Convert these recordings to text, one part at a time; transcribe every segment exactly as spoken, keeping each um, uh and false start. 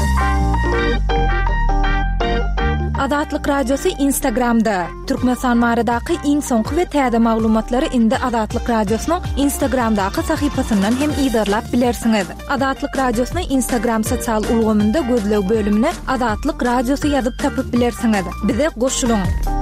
Adatlyk Radiosu Instagramda. Türkmenistan baradaky iň soňky we täze maglumatlary indi Adatlyk Radiosynyň Instagramdaky sahypasyndan hem ýa-da bilersiňiz. Adatlyk Radiosynyň Instagram sosial ulgamynda gözleg bölümine Adatlyk Radiosu ýazyp tapyp bilersiňiz. Bize goşulyň.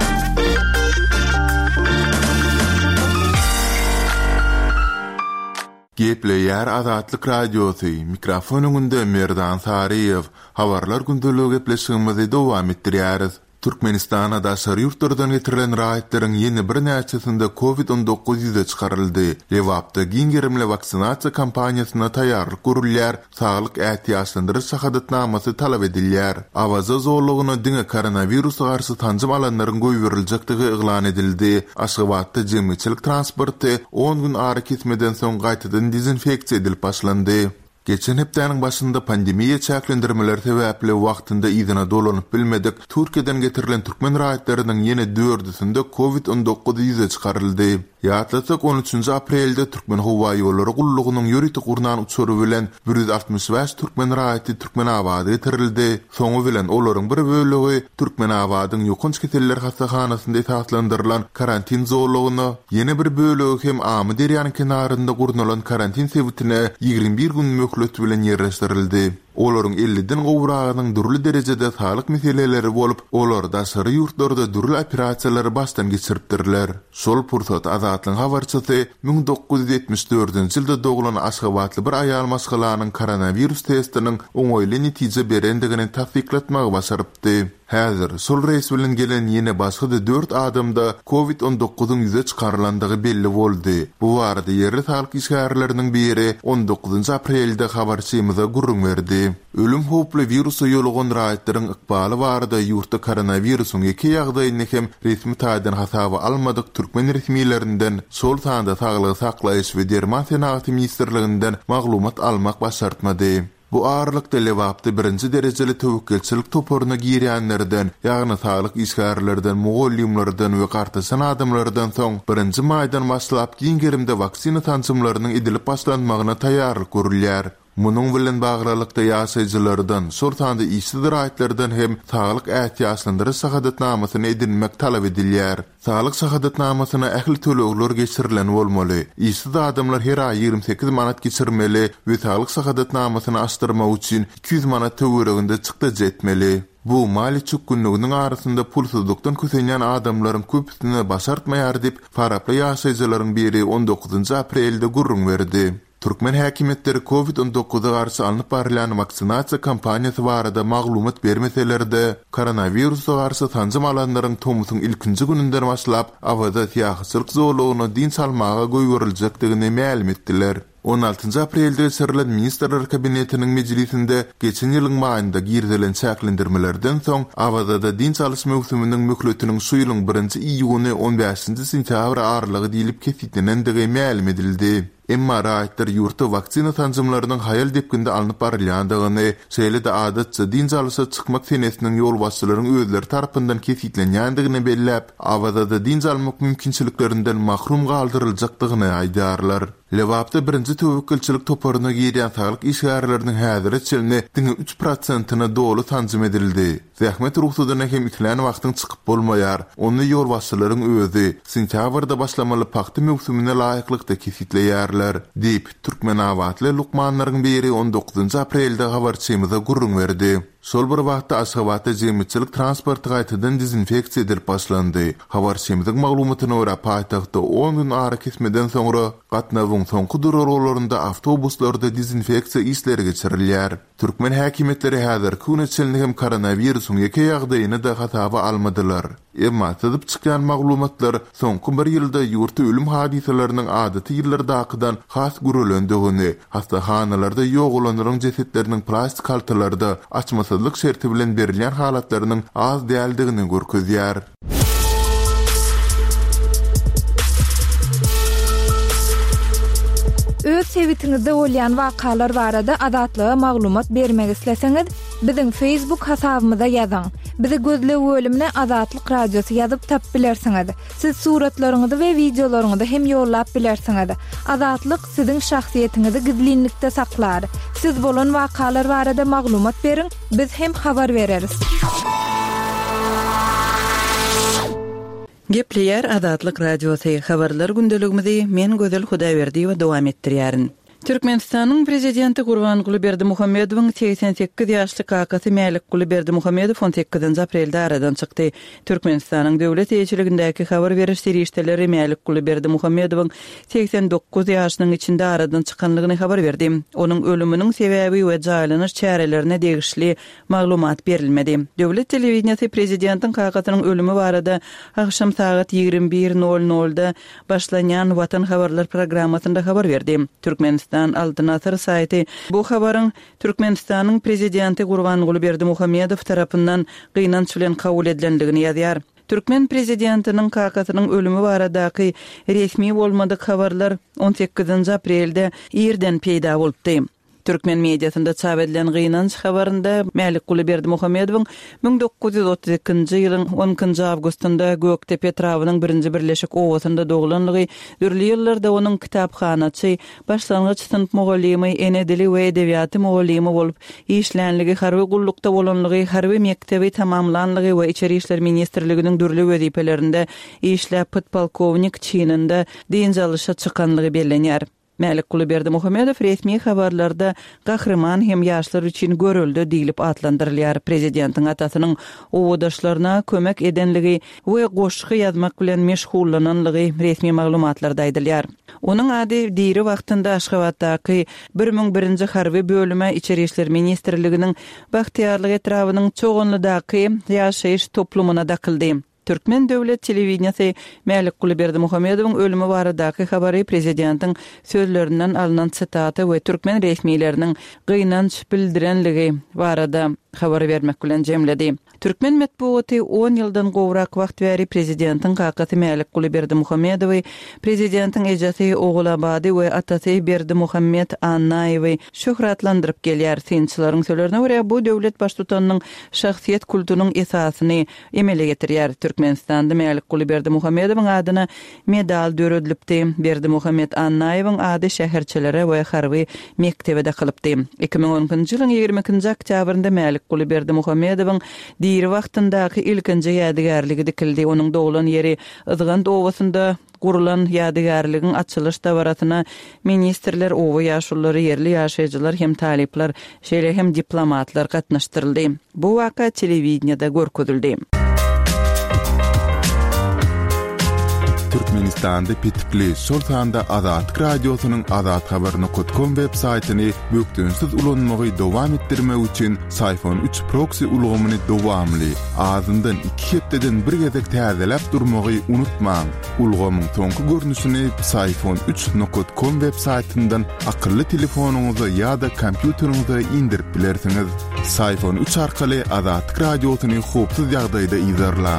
Gepleýär Adatlyk Radiosu mikrofonunda Merdan Sariýew. Habarlar gündölügi gepleşigimizi dowam etdirýäris. Türkmenistana da şary ýurtlardan getirilen raýatlaryň ýeni bir näçesinde covid on dokuz ýüze çykaryldy. Lewapda giňerimli vaksinasiýa kampaniýasyna taýýarlyk görülýär, saglyk ähtiýaçlandyryş şahadatnamasy talap edilýär. Awaza zorlugyna diňe koronawirusa garşy tanjym alanlaryň goýuryljagdygy eglan edildi. Aşgabatda jemgyçilik transporty on gün ara kesmeden soň gaýtadan dezinfeksiýa edilip başlandy. Geçen hepdeniň başynda pandemiýa çäklendirmeleri sebäpli wagtynda ýygyna dolanyp bilmedik. Türkiýeden getirilen türkmen raýatlarynyň ýene dördüsinde covid on dokuz ýüze çykaryldy. Ýatlasak on üçünji aprelde Türkmen howa ýollary gullugynyň ýöriti gurnan uçury bilen bir ýüz altymyş beş türkmen raýaty Türkmenabada getirildi. Soňu bilen olaryň bir bölegi Türkmenabadyň ýokynç keteller hastahanasynda taýdandyrylan karantin zorlugyny, ýene bir bölegi hem amy derýanyň kenarynda gurnulan karantin sebätine ýygrimi bir gün möhlet bilen ýerleşdirildi. Olaryň elliden gowragynyň durly derejede saglyk meseleleri bolup, olarda şary ýurtlarda durly operasiýalary başdan geçiripdirler. Şol pursat Azatlyň habarçysy bin dokuz ýüz ýetmiş dördünji ýylda doglan Aşgabatly bir aýal maşgalanyň koronawirus testiniň oňoýly netije berendigini tasdiklatmagy başarypdy. Häzir şol reýs bilen gelen ýene başga dört adamda covid on dokuzyň ýüze çykarlandygy belli boldy. Bu barada ýerli saglyk işgärleriniň biri on dokuzynji aprelde habarçymyza gurrun berdi. Ölüm hoply virusa ýolugan raýatlaryň ykbaly barada ýurtda koronawirusyň iki ýagdaýyny hem resmi taýdan hasaba almadyk türkmen resmiýetlerinden şol sanda saglygy saklaýyş we derman senaty ministrliginden maglumat almak başartmady. Bu ağırlıkda Lewapda birinci derejeli tewekkelçilik toparyna girýänlerden, ýagny saglyk işgärlerden, mugallimlerden we gartasan adamlardan soň birinji maýdan başlap giňerimde vaksina tanjymlarynyň edilip başlanmagyna taýýarlyk görülýär. Munyň bilen baglykda ýaşaýjylardan, sortanda işsiz raýatlardan hem saglyk ähtiýaçlandyryş şahadatnamasyny edinmek talap edilýär. Saglyk şahadatnamasyna ähli tölegler geçirilen bolmaly. İşsiz adamlar her aý ýygrimi sekiz manat geçirmeli we saglyk şahadatnamasyny açdyrmak üçin iki ýüz manat töwereginde çykda jetmeli. Bu mali çykgynlygynyň arasynda pulsuzlukdan kösenýän adamlaryň köpüsine başartmaýar dip faraply ýaşaýjylaryň biri on dokuzynji aprelde gurrun berdi. Türkmen häkimetleri covid on dokuza garşy alınıp barilen vaksinasiýa kampaniýasy barada maglumat bermeselerde koronawirusa garşy tanjym alanlaryň tomusyň ilkinji gününden başlap awada ýahyçylyk zorlugyny din salmaga goýuryljakdygyny ma'lum etdiler. on altynji aprelde geçirilen Ministrler Kabinetiniň mejlisinde geçen ýylyň maýynda girdilen çäklendirmelerden soň awada din çalyş mewsumynyň möhletiniň şu ýylyň birinji iýuny on beşinji sentýabr aralygy diýilip kesitlenendigi ma'lum edildi. Emma raýatlar ýurtda vaksina tanjymlarynyň hayal depkinde alınıp barylýandygyny, şeýle-de adatça din çalyşa çykmak senesiniň ýol başçylaryň özleri tarapyndan kesitlenýändigini belläp, awada din çalmak mümkinçiliklerinden mahrum galdyryljakdygyny aýdarlar. Lewapda birinji tewekkelçilik toparyna girýän saglyk işgärleriniň häzirde çelini diňe üç prosentyna dolu tanjym edildi. Zähmet ruhsatyna hem itlen wagtyň çykyp bolmaýar. Onu ýol başçylaryň özi sentýabrda başlamaly paxta mewsumyna laýyklykda kesitleýärler. Diýip Türkmenabadly lukmanlaryň biri on dokuzynji aprelde habarçymyza gurrun berdi. Şol bir wagtda Aşgabatda jemgyçilik transporty gaýtadan dezinfeksiýa edilip başlandy. Habarçymyzyň maglumatyna görä paýtagtda on gün ara kesmeden soňra gatnawyň soňky durarlarynda awtobuslarda dezinfeksiýa işleri geçirilýär. Türkmen häkimetleri häzir küneçilini hem koronawirusyň iki ýagdaýyny da hasaba almadylar. Emma tyzyp çykýan maglumatlar soňky bir ýylda ýurtda ölüm hadiseleriniň adaty ýyllardakydan has görülendigini, hastahanalarda ýok olanlaryň jesetleriniň plastik haltalarda açmasazlyk şerti bilen berilýän halatlarynyň az däldigini görkezýär. Öz sewitinizde bolýan wakalar barada adatlyga maglumat bermek isleseňiz, biziň Facebook hasabymyza ýazyň. Bizi gözle bölümine Azatlyk Radiosu ýazyp tap bilersiňiz. Siz suratlaryňyzy we videolaryňyzy hem ýollap bilersiňiz. Azatlyk siziň şahsiýetiniňizi gizlinlikde saklar. Siz bolan wakalar barada maglumat beriň, biz hem habar bereriz. Gepleýär Azatlyk Radiosu habarlar gündeligimizi men Gözel Hudaýberdi we dowam etdirýärin. Türkmenistanyň prezidenti Gurbanguly Berdimuhammedowyň seksen sekiz ýaşly kakasy Mälikguly Berdimuhammedow on sekizinji aprelde aradan çykdy. Türkmenistanyň döwlet eýçiligindäki habar beriş serişdeleri Mälikguly Berdimuhammedowyň seksen dokuz ýaşynyň içinde aradan çykanlygyny habar berdi. Onuň ölüminiň sebäbi we jaýlanyş çärelerine degişli maglumat berilmedi. Döwlet telewizionasy prezidentiň kakasynyň ölümi barada akşam saat ýigirmi bir nol nolda başlanýan Watan habarlar programmasynda habar berdi. Türkmenistan Altınasır saýty bu habaryň Türkmenistanyň prezidenti Gurbanguly Berdimuhammedow tarapyndan gynanç bilen kabul edilendigini ýazýar. Türkmen prezidentiniň kakasynyň ölümi baradaky resmi bolmadyk habarlar on sekizinji aprelde ýerden peýda bolupdy. Türkmen mediasynda çap edilen gynanç habarynda Mälikguly Berdimuhammedowyň bin dokuz ýüz otuz ikinji ýylyň onunçy awgustynda Göktepe trawynyň birinji birleşik owasynda doglanlygy, dürli ýyllarda onuň kitapxanaçy, başlangyç sınıf mugallymy, ene dili we edebiýaty mugallymy bolup işlänligi, harby gullukda bolanlygy, harby mektebi tamamlanlygy we içeri işler ministrliginiň dürli wezipelerinde işläp podpolkownik çynynda diňjalysha çykanlygy bellenýär. Mälikguly Berdimuhammedow resmi habarlarda gahrman hem ýaşlar üçin görüldi diýilip atlandyrylýar. Prezidentiň atasynyň owadaşlaryna kömek edenligi we goşgy ýazmak bilen meşgullananlygy resmi maglumatlarda aýdylýar. Onuň ady diri wagtynda Aşgabatdaky bir ming birinji harby bölüme içeri işler ministrliginiň Bagtyarlyk etrawynyň çoğunludaky ýaşaýyş toplumuna dakyldy. Türkmen döwlet telewizionyasy Mälikguly Berdimuhammedowyň ölümi baradaky habary prezidentiň sözlerinden alynan sitaty we türkmen resmiýetleriniň gynanç bildirenligi barada habar bermek bilen jemledi. Türkmen medeniýeti on ýyldan gowrak wagt bäri prezidentiň kakasy Mälikguly Berdimuhammedowy, prezidentiň ejasy Oglabady we atasy Berdimuhammed Annaýewy şöhratlandyryp gelýär. Sinçilaryň sözlerine görä bu döwlet baştutanynyň şahsiýet kultunyň esasyny emele getirýär. Türkmenistanda Mälikguly Berdimuhammedowyň adyna medal döredilipdi. Berdimuhammed Annaýewyň ady şäherçilere we harby mektebede kalypdy. iki ming onunçy ýylyň ýigirmi ikinji oktýabrynda Mälikguly Berdimuhammedowyň diri wagtyndaky ilkinji ýadygarlygy dikildi. Onuň doglan ýeri Izgand owasynda gurulan ýadygarlygyň açylış dawratyna ministrler, owa ýaşullary, ýerli ýaşaýjylar hem talipler, şeýle hem diplomatlar gatnaşdyryldy. Bu waka telewizionyada görkezildi. Türkmenistan'da pitikli şol sanda Azatlyk Radiosynyň azat habaryny nokta com web saýtyny bökdünsiz ulanmagy dowam etdirmek üçin Sayfon üç proxy ulgamyny dowamly azyndan iki hepdeden bir gezek täzeläp durmagy unutmaň. Ulgamyň soňky görnüşini Sayfon üç nokta com web saýtyndan akylly telefonuňyza ýa-da kompýuteriňize indirip bilersiňiz. Sayfon üç arkaly Azatlyk Radiosyny hopsuz ýagdaýda izlerläň.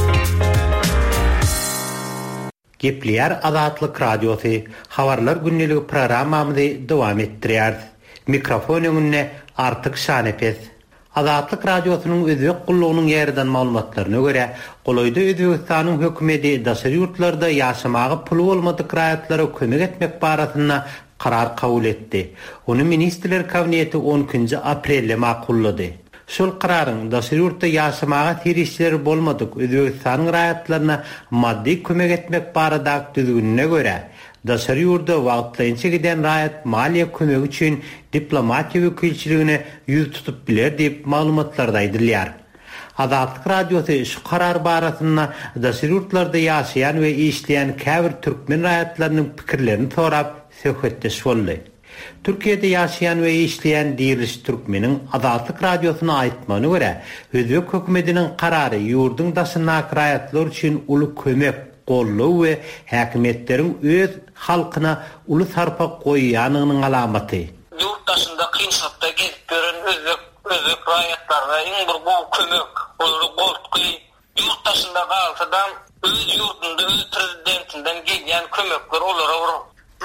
Gepleýär Azatlyk Radiosu habarlar günneligi programmamyzy dowam etdirýär. Mikrofon öňünde artyk Şanepes. Azatlyk Radiosynyň özek gullugynyň ýerinden maglumatlaryna görä, golaýda Özbegistanyň hökümeti daşary ýurtlarda ýaşamagy puly bolmadyk raýatlara kömek etmek baratyna karar kabul etdi. Onu Ministrler Kabineti on ikinji aprelde makullady. Şol kararyň daşary ýurtda ýaşamaga tirişleri bolmadyk Özbegistanyň raýatlaryna maddi kömek etmek barada düzgününe görä, daşary ýurtda wagtlança giden raýat maliýe kömegi üçin diplomatiýa wekilçiligine ýüz tutup biler diýip maglumatlarda aýdylýar. Azatlyk Radiosu şu karar baratyna daşary ýurtlarda ýaşaýan we işleýän käbir türkmen raýatlarynyň pikirlerini sorap söhbetdeş boldy. Türkiýede ýaşaýan we işleýän diriliş türkmeniň Azatlyk Radiosuna aýtmagyna görä, Özbek hökümetiniň karary ýurdun daşyna raýatlar üçin uly kömek, gollaw we häkimetleriň öz halkyna uly sarpa goýýanynyň alamaty. Ýurt daşynda kynçylykda gezip gören Özbek Özbek raýatlaryna iň bir gowy kömek, olary goltky, ýurt daşynda galsadan öz ýurdunda öz prezidentinden gelýän kömekler olara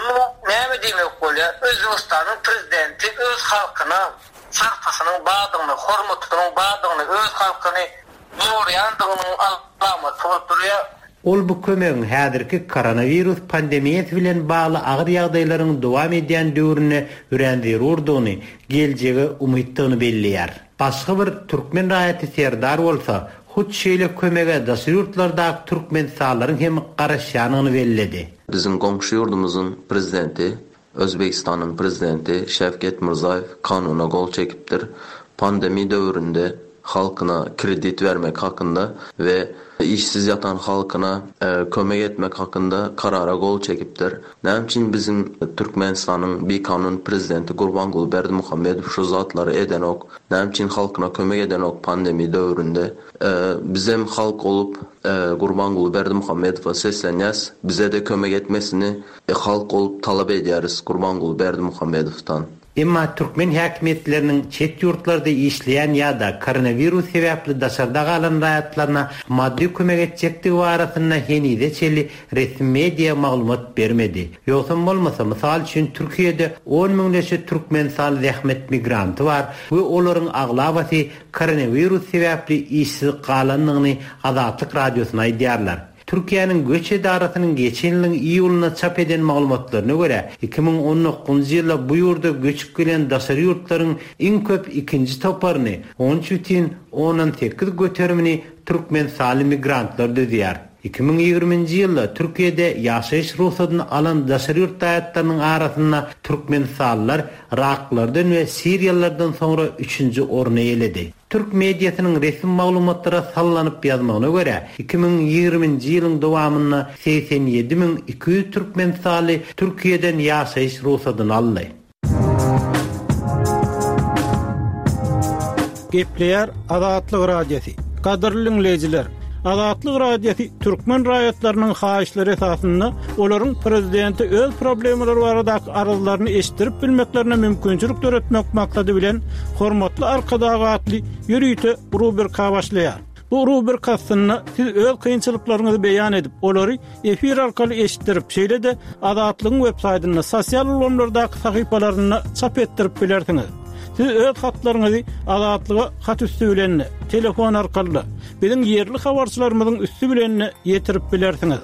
Bu näme demek bolýar? Özbegistanyň prezidenti öz halkyna sarpasynyň badygyny, hormatynyň badygyny, öz halkyny ýoraýandygynyň alamaty bolup durýar. Ol bu kömegiň häzirki koronavirus pandemiýasy bilen bagly agyr ýagdaýlaryň dowam edýän döwrüne ürendir urduny, geljegi umytdygyny belliýär. Başga bir türkmen raýaty serdar bolsa, hut şeýle kömege daşary ýurtlardaky türkmen sallaryň hem garaşýanyny bellidi. Bizim goňşy ýurdumyzyň prezidenti, Özbegistanyň prezidenti Şevket Mirzaýew kanuna gol çekipdir. Pandemi döwründe halkyna kredit vermek hakynda we işsiz yatan halkyna e, kömek etmek hakynda karara gol çekipdir. Näme üçin bizim Türkmenistanyň bir kanun prezidenti Gurbanguly Berdimuhammedow şu zatlary eden ok, näme üçin halkyna kömek eden ok pandemi döwründe e, bizem halk olup e, Gurbanguly Berdimuhammedowa seslenýäs, bize de kömek etmesini e, halk olup talap edýäris Gurbanguly Berdimuhammedowdan. Emma Türkmen häkimetleriniň çet ýurtlarda işleýän ýa-da koronavirus sebäpli daşarda galan raýatlaryna maddi kömek etjekdigi barasynda henide çeli resmi media maglumat bermedi. Ýoksa bolmasa, mysal üçin Türkiýede on miňleşe türkmen sal zähmet migranty bar we olaryň aglabasy koronavirus sebäpli işsiz galanlygyny Azatlyk radiosyna aýdýarlar. Türkiýanyň göç edarasynyň geçen ýylyň iýuluna çap eden maglumatlaryna görä, iki ming on dokuzunçy ýylda bu ýurda göçüp gelen daşary ýurtlaryň iň köp ikinji toparyny on üç бүтүн oňdan sekiz götermini türkmen saly migrantlar dödýär. iki ming ýygrüminçi ýylda Türkiýede ýaşaýyş ruhsatyny alan daşary ýurt daýatlarynyň arasynda türkmen sallar, raklardan we Siriýalardan soňra üçünçi orny eledi. Türk mediasynyň resmi maglumatlara sallanyp ýazmagyna görä, iki ming ýygrüminçi ýylyň dowamynda seksen ýedi ming iki ýüz türkmen saly Türkiýeden ýaşaýyş ruhsatyny aldy. Gepleýär Azatlyk radiosy. Gadyrly dinleýijiler, Azatlyk radiosy türkmen raýatlarynyň haýyşlary esasynda olaryň prezidenti öz problemleri baradaky arazylaryny eşitdirip bilmeklerine mümkinçilik töretmek maksady bilen hormatly arkadagy atly ýürüýte rubrika başlaýar. Bu rubrikasyny siz öz kynçylyklaryňyzy beýan edip, olary efir arkaly eşitdirip, şeýle de Azatlygyň websaýtyna, sosial ulanlardaky sahypalaryna çap etdirip bilersiňiz. Siz öz hatlaryňyzy Azatlyga hat üstü bilen, telefon arkaly, biziň ýerli habarçylarymyzyň üstü bilen ýetirip bilersiňiz.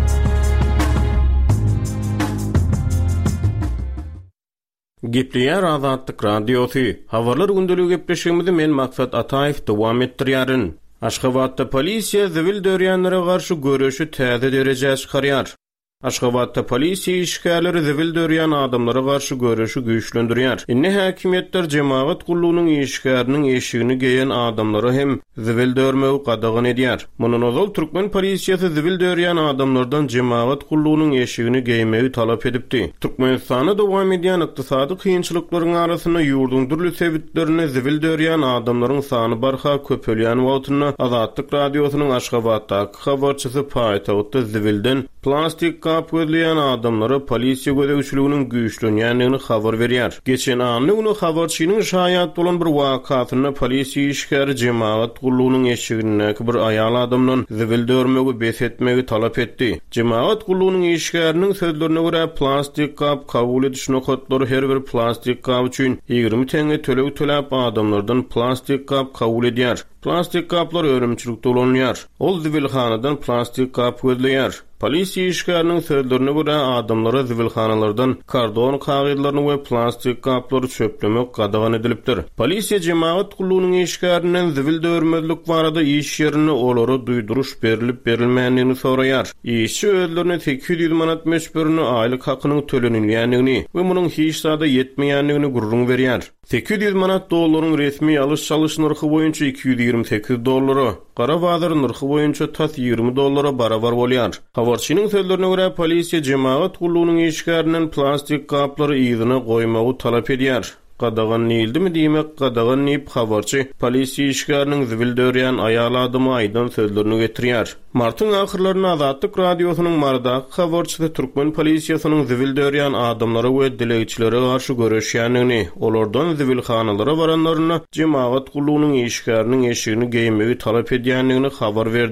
Gepleýär Azatlyk radiosy. Habarlar gündelik gepleşigimizi men Maksat Ataýew dowam etdirýärin. Aşgabatda polisiýa zivil dörýänlere garşy göreşi täze derejä çykarýar. Aşgabatda polisiýa işgärleri zivil dörýän adamlara garşy göreşi güýçlendirýär. Inne häkimetler jemaat gullugynyň işgäriniň eşigini geýen adamlara hem zivil dörmegi gadagyn edýär. Munun ozal türkmen polisiýasy zivil dörýän adamlardan jemaat gullugynyň eşigini geýmegi talap edipdi. Türkmenistanda dowam edýän ykdysady kynçylyklaryň arasyna ýurdun durly sebitlerine zivil dörýän adamlaryň sany barha köpelýän wagtyna Azatlyk radiosynyň Aşgabatdaky habarçysy paýtagtda zivilden plastik kap gözleyen adamlara polisiýa gödegçiliginiň güýçlenýändigini habar berýär. Geçen anly ony habarçynyň şaýat bolan bir wakatyna polisiýa işgäri jemaat gullugynyň eşigine bir aýal adamdan zivil dörmegi besetmegi talap etdi. Jemaat gullugynyň işgäriniň sözlerine görä plastik kap kabul ediş nokatlary her bir plastik kap üçin ýygrimi teňe töleg töläp adamlardan plastik kap kabul edýär. Plastik kaplar örümçilikde olanýar. Ol zivilhanadan plastik kap gözleýär. Polisiýa işgäriniň sözlerine görä adamlara zivilhanalardan kardon kagydlaryny we plastik kaplary çöplemek gadagyn edilipdir. Polisiýa jemaat gullugynyň işgäriniň zivil dörmezlik barada iş ýerine olary duýduruş berilip berilmänligini soraýar. İşçi özlerine sekiz yüz manat meşberini aýlyk hakynyň tölenilýändigini we munyň hiç sada ýetmeýändigini gurrun berýär. sekiz yüz manat dollaryň resmi alış çalış narxy boýunça iki yüz ýygrimi sekiz dollary, gara bazar narxy boýunça tas ýygrimi dollara barabar bolýar. Habarçynyň sözlerine görä polisiýa jemaat gullugynyň işgäriniň plastik kaplary ýygyna goýmagy talap edýär. Qadagan neyildimi diýmek, qadagan neyip habarçy polisiýa işgäriniň zivil dörýän aýal adamy aýdan sözlerini getirýär. Martyň ahyrlaryna Azatlyk radiosynyň mardaky habarçysy türkmen polisiýasynyň zivil dörýän adamlara we dilegçilere garşy göreşýändigini, olardan zivilhanalara baranlaryna jemaat gullugynyň işgäriniň eşigini geýmegi talap edýändigini habar berdi.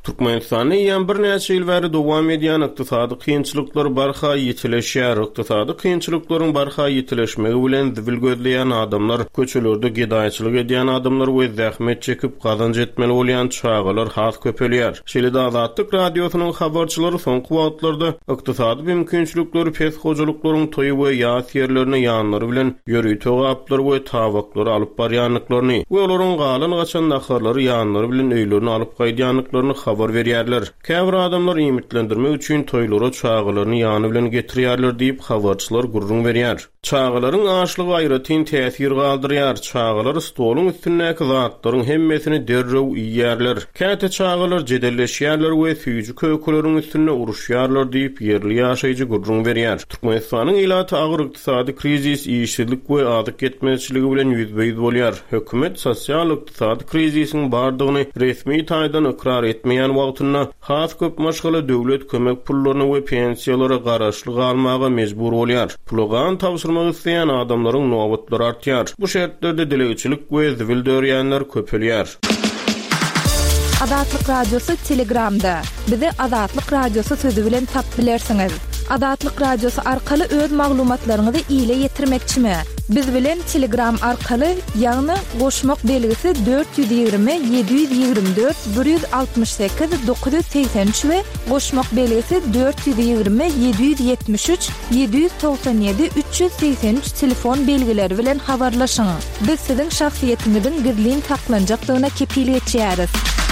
Türkmenistan'da ýan bir näçe ýyl bäri dowam edýän ykdysady kynçylyklar barha ýetileşýär. Ykdysady kynçylyklaryň barha ýetileşmegi bilen zibil gözleýän adamlar, köçelerde gedaýçylyk edýän adamlar we zähmet çekip gazanç etmeli bolýan çağalar has köpelýär. Şeýle-de Azatlyk radiosynyň habarçylary soňky wagtlarda ykdysady mümkinçilikleri pes hojalyklaryň toýy we ýas ýerlerine ýanlary bilen ýöri tögaplar we tawaklary alyp barýanlyklaryny we olaryň galan gaçan naharlary ýanlary bilen öýlerini alyp gaýdýanlyklaryny habar berýärler. Käbir adamlar ümitlendirmek üçin toýlara çağalaryny ýany bilen getirýärler diýip habarçylar gurrun berýär. Çağalaryň aşlygy aýratyn täsir galdyrýar. Çağalar stoluň üstündäki zatlaryň hemmesini derrew iýýärler. Käte çağalar jedelleşýärler we süýjü köýkeleriň üstüne uruşýarlar diýip ýerli ýaşaýjy gurrun berýär. Türkmenistanyň ilaty agyr ykdysady krizis, işsizlik we adyk etmezçiligi bilen ýüzbeýiz bolýar. Hökümet sosial-ykdysady krizisiň bardygyny resmi taýdan ikrar etmeýän wagtynda has köp maşgala döwlet kömek pullaryny we pensiýalary garaşlyk almaga mejbur bolýar. Pulgan tawsyrmak isleýän adamlaryň nowatlary artýar. Bu şertlerde dilegiçilik we zibil dörýänler köpelýär. Azatlyk radiosu Telegramda. Bizi Azatlyk radiosu sözü bilen tap bilersiňiz. Azatlyk radiosu arkaly öz maglumatlaryňyzy ýyle ýetirmekçimi? Biz bilen Telegram arkaly ýagny goşmak belgisi dört yüz ýygrimi yedi yüz ýygrimi dört bir yüz altmış sekiz dokuz yüz seksen üç we goşmak belgisi dört yüz ýygrimi yedi yüz ýetmiş üç yedi yüz doksan ýedi üç yüz seksen üç telefon belgileri bilen habarlaşyň. Biz siziň şahsiýetiňizin gizlin saklanjaklygyna kepillik etýäris.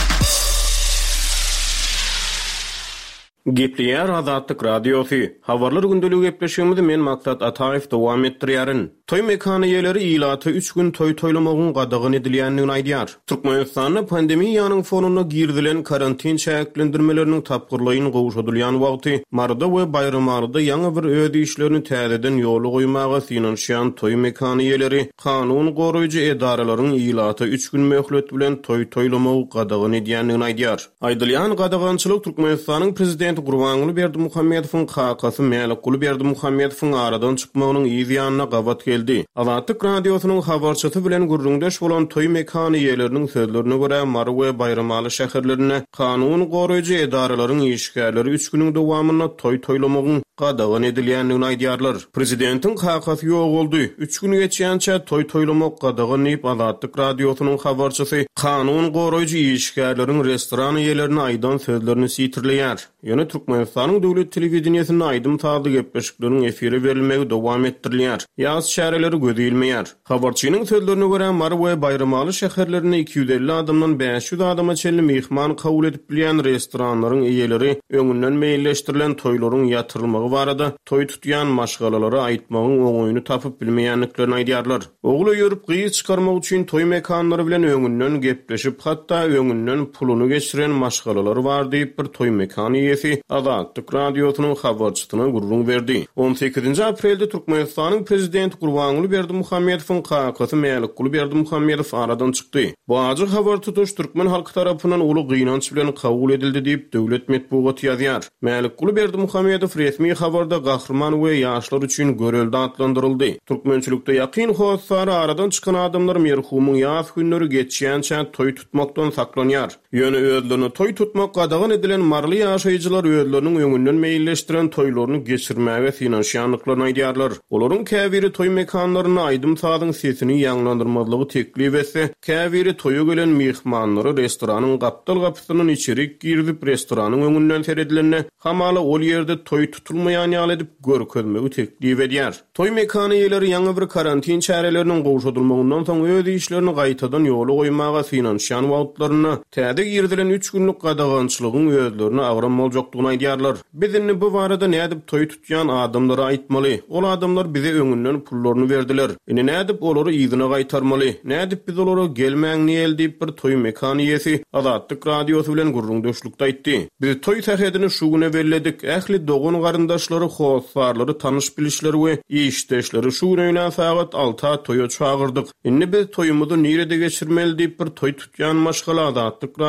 Gepleýär Azatlyk radiosu. Habarlar gündelik gepleşigimizi men Maksat Ataýew dowam etdirýärin. Toy mekany ýerleri ilaty üç gün toy toýlamagyň gadagyny edilýändigini aýdýar. Türkmenistanda pandemiýanyň fonuna girdilen karantin şäklendirmeleriniň tapgyrlygyny gowşadylýan wagty, marda we bayramlarda ýa bir öýde işlerini täzeden ýoly goýmaga synanşýan toy mekany ýerleri kanun goraýjy edaralaryň ilaty üç gün möhlet bilen toy toýlamagy gadagyny edýändigini aýdýar. Aýdylýan gadagançylyk Türkmenistanyň prezidenti Gurbanguly Berdimuhammedowyň kakasy Mälikguly Berdimuhammedowyň aradan çykmagynyň ýygyanyna gabat geldi. Azatlyk radiosynyň habarçysy bilen gurrundaş bolan toy mekany ýerleriniň sözlerine görä mar we bayramaly şäherlerine kanun goraýjy edaralaryň işgärleri üç güniň dowamyna toy toýlamagyň gadagyny edilýändigini aýdýarlar. Prezidentiň kakasy ýok boldy. üç gün geçýänçe toy toýlamak gadagyny Azatlyk radiosynyň habarçysy kanun goraýjy işgärleriň restoran ýerlerine aýdan sözlerini sitirleýär. Ýöne Türkmenistanyň döwlet telewizionyasynda aýdym taýdy gepleşikleriň efire berilmegi dowam etdirilýär. Ýaz şäherleri gödülmeýär. Habarçynyň sözlerine görä mar we bayramaly şäherlerine iki yüz elli adamdan beş yüz adama çenli mehman kabul edip bilýän restoranlaryň eýeleri öňünden meýilleşdirilen toýlaryň ýatyrylmagy barada toy tutýan maşgalalary aýtmagyň oňuýuny tapyp bilmeýänliklerini aýdýarlar. Oğlu ýörüp gyýy çykarmak üçin toy mekanlary bilen öňünden gepleşip hatda öňünden puluny geçiren maşgalalary bar diýip bir toy mekany ýesi Azatlyk radiosynyň habarçysyna gurrun berdi. on sekizinji aprelde Türkmenistanyň prezidenti Gurbanguly Berdimuhammedowyň kakasy Mälikguly Berdimuhammedow aradan çykdy. Bu ajy habar tutuş türkmen halky tarapyndan uly gynanç bilen kabul edildi diýip döwlet medeniýeti ýazýar. Mälikguly Berdimuhammedow resmi habarda gahrman we ýaşlar üçin göreldi adlandyryldy. Türkmençilikde ýakyn hossary aradan çykan adamlar merhumyň ýaz günleri geçýänçe toy tutmakdan saklanýar. Ýöne özlerini toy tutmak gadagan edilen marly ýaşaýjylar özleriniň öňünden meýilleşdiren toýlaryny geçirmäge synanşýanlyklaryny aýdýarlar. Olaryň käbiri toy mekanlaryna aýdym sadyň sesini ýanglandyrmalygy teklip etse, käbiri toýa gelen mehmanlary restoranyň gapdal gapysynyň içerik girip restoranyň öňünden seredilenine hamala ol ýerde toy tutulmaýan ýaly edip görkezmegi teklip edýär. Toy mekany ýerleri ýa bir karantin çäreleriniň gowşadylmagyndan soň öz işlerini gaýtadan ýoly goýmaga synanşýan wagtlaryna täze girdilen üç günlük gadagançylygyň özlerini agram boljakdygyny aýdýarlar. Bizini bu barada nädip toy tutýan adamlara aýtmaly. Ol adamlar bize öňünden pullaryny berdiler. Ine nädip olary ýygyna gaýtarmaly. Nädip biz olary gelmäň niýel diýip bir toy mekany ýesi Azatlyk radiosy bilen gurrundaşlykda aýtdy. Biz toy tähedini şu güne belledik. Ähli dogun garyndaşlary, howsarlary, tanış bilişleri we işdeşleri şu güne saat altıda toýa çağırdyk. Indi biz toýumyzy nirede geçirmeli diýip bir toy tutýan maşgala Azatlyk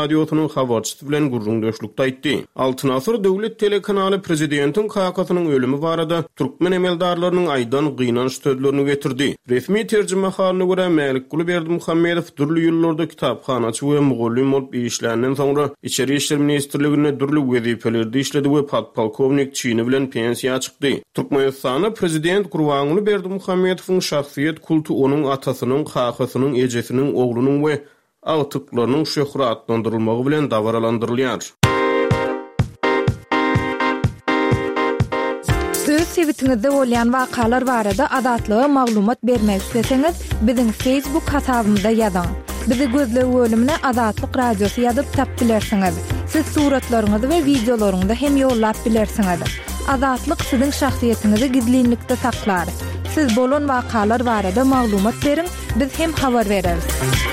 radiosynyň habarçysy bilen gurrundaşlykda aýtdy. Altyn asyr döwlet telekanaly prezidentiň kakasynyň ölümi barada türkmen emeldarlarynyň aýdan gynanç sözlerini getirdi. Resmi terjime halyna görä Mälik Gulyberdimuhammedow durly ýyllarda kitapxanaçy we mugallim bolup işlerinden soňra İçeri işler ministrligine durly wezifelerde işledi we podpolkovnik çyny bilen pensiýa çykdy. Türkmenistanyň prezident Gurbanguly Berdimuhammedowyň şahsiýet kultu onuň atasynyň, kakasynyň, ejesiniň, oglunyň we awtyklarynyň şöhratlandyrylmagy bilen dawralandyrylýar. Öz tweetingizde bolýan wakalar barada adatlyga maglumat bermek isteseňiz, biziň Facebook hasabymyzda ýazan. Bizi gözle bölümüne Azatlyk Radiosu ýazyp tapdylarsyňyz. Siz suratlaryňyzy we videolaryňyzy hem ýollap bilersiňiz. Azatlyk siziň şahsiýetinizi gizlinlikde saklar. Siz bolan wakalar barada maglumat beriň, biz hem habar bereriz.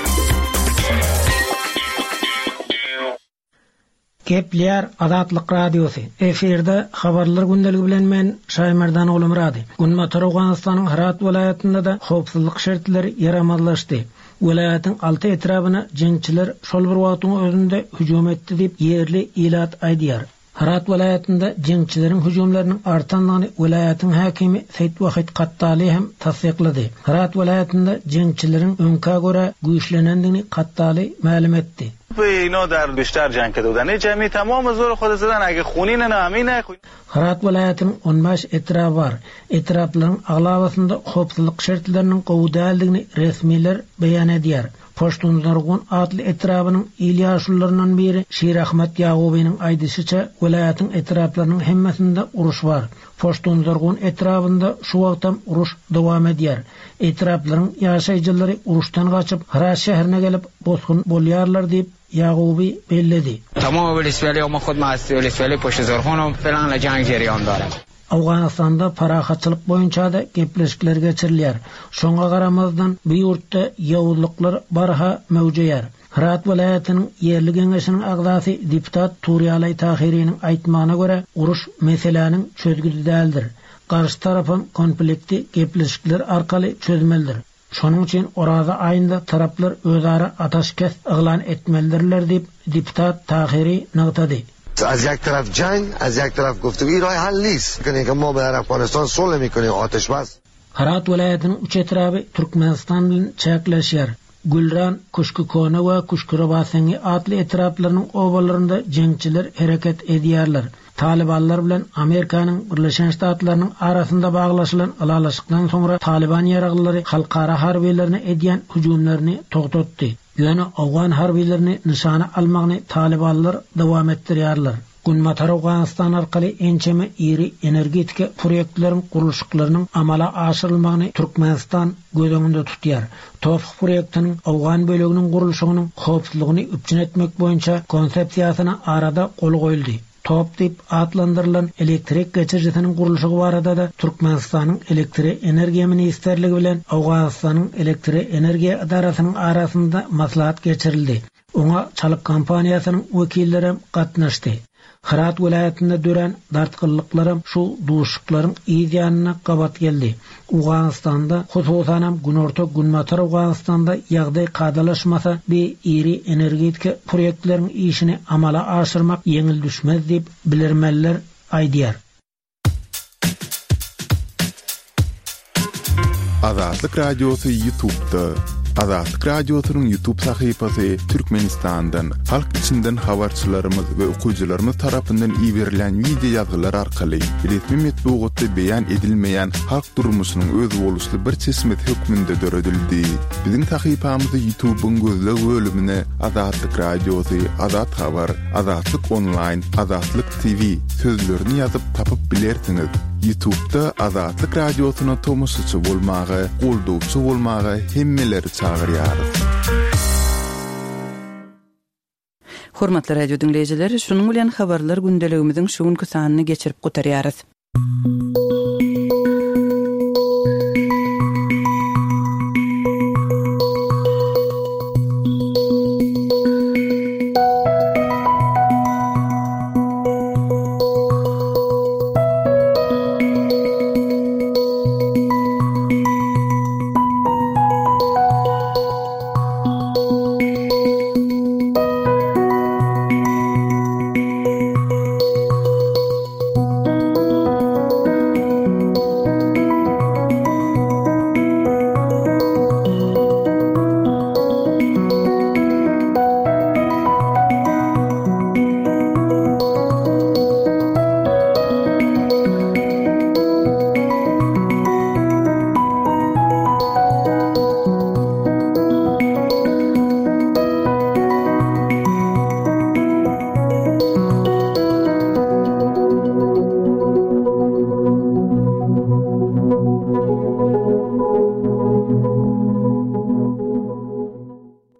Kepler Azatlyk Radiosu. Eferde habarlar gündeligi bilen men Şaýmerdan oglum rady. Günmatar Awganystanyň Herat welaýatynda da howpsuzlyk şertleri ýaramazlaşdy. Welaýatyň alty etrabyna jengçiler şol bir wagtyň özünde hüjüm etdi diýip ýerli ilat aýdýar. Herat welaýatynda jengçileriň hüjümleriniň artanlygyny welaýatyň häkimi Seyit Wahid Qattali hem tasdiqlady. Herat welaýatynda jengçileriň öňkä görä güýçlenendigini Qattali ma'lum etdi. اینا در بیشتر جنگ کرده بودن جمعی تمام زور خود زدن اگه خونین نه امینه Herat welaýatynyň on beş etrapy bar. Etraplaryň aglawasyna howpsuzlyk şertleriniň gowdaldygyny resmiler beýan edýär. Poştunlargyň atly etrapynyň ilýaşullarynyň biri Şir Ahmet Ýagubynyň aýdysyça welaýatyň etraplarynyň hemmesinde uruş bar. Poştunlargyň etrapynda şu wagtam uruş dowam edýär. Etraplaryň ýaşaýjylary uruşdan gaçyp Herat şäherine gelip bosgun bolýarlar diýip Yaqubi belledi. Tamam ولسوالی و ما خود ما از ولسوالی پشت زرخونم فلان جنگ جریان دارم. Awganystanda parahatçylyk boýunça da gepleşikler geçirilýär. Şoňa garamazdan bu ýurtda ýawuzlyklar barha mewjudýar. Herat welaýatynyň ýerli geňeşiniň agdasy deputat Turýalay Tahiriň aýtmagyna görä, uruş meseleniň çözgüdi däldir. Garşy tarapyň konflikti gepleşikler arkaly çözmelidir. Şonuň üçin orada aýynda taraplar özara ataşkes ýylan etmelidirler diýip deputat Tahiri nagtady. از یک طرف جنگ از یک طرف گفتگو راه حل نیست کنیم که ما در افغانستان صلح میکنیم آتش بس. Herat welaýatynyň üç etrapy Türkmenistan bilen çäkleşýär. Gülran, Kuşkukona we Kuşkurabasyny atly etraplarynyň obalarynda jengçiler hereket edýärler. Talibanlar bilen Amerikanyň Birleşen Ştatlarynyň arasynda baglaşylan alalaşykdan soňra Taliban ýaragylary halkara harbiýlerine edýän hüjümlerini togtatdy. Ýöne Awgan harbiýlerini nişana almagyny Talibanlar dowam etdirýärler. Günmatar Awganystan arkaly ençeme iri energetika proýektleriniň gurulşyklarynyň amala aşyrylmagyny Türkmenistan gözüňünde tutýar. Topuk proýektiniň Awgan böleginiň gurulşynyň howpsuzlygyny üpçün etmek boýunça konsepsiýasyna arada gol goýuldy. Top dip atlandyrylan elektrik geçirjisiniň gurulşygy barada da Türkmenistanyň elektrik energiýa ministerligi bilen Awganystanyň elektrik energiýa idarasynyň arasynda maslahat geçirildi. Oňa çalyk kompaniýasynyň wekilleri gatnaşdy. Herat welaýatynda dören dartgyllyklaram şu duşuklaryň ýa-da gabat geldi. Awganystanda hususan günorta günmatar Awganystanda ýagdaý kadalaşmasa bir iri energetika proýektleriň işini amala aşyrmak ýeňil düşmez diýip bilermeller aýdýar. Azatlyk Radiosu YouTube'da. Azatlyk Radiosynyň YouTube sahypasy Türkmenistandan, halk içinden habarçylarymyz we okuwçylarymyz tarapyndan iýerilen video ýazgylar arkaly resmi metbuatda beýan edilmeýän halk durmuşynyň öz boluşly bir çeşmet hökmünde döredildi. Biziň sahypamyzy YouTube'un gözle bölümine Azatlyk Radiosu, Azat Habar, Azatlyk Online, Azatlyk T V sözlerini ýazyp tapyp bilersiňiz. YouTube'da Azatlyk Radiosyna tomusçy bolmagy, goldowçy bolmagy hemmeleri çagyrýarys. Hormatly radio dinleýijiler, şunuň bilen habarlar gündeligimiziň şu günkü sanyny geçirip gotarýarys.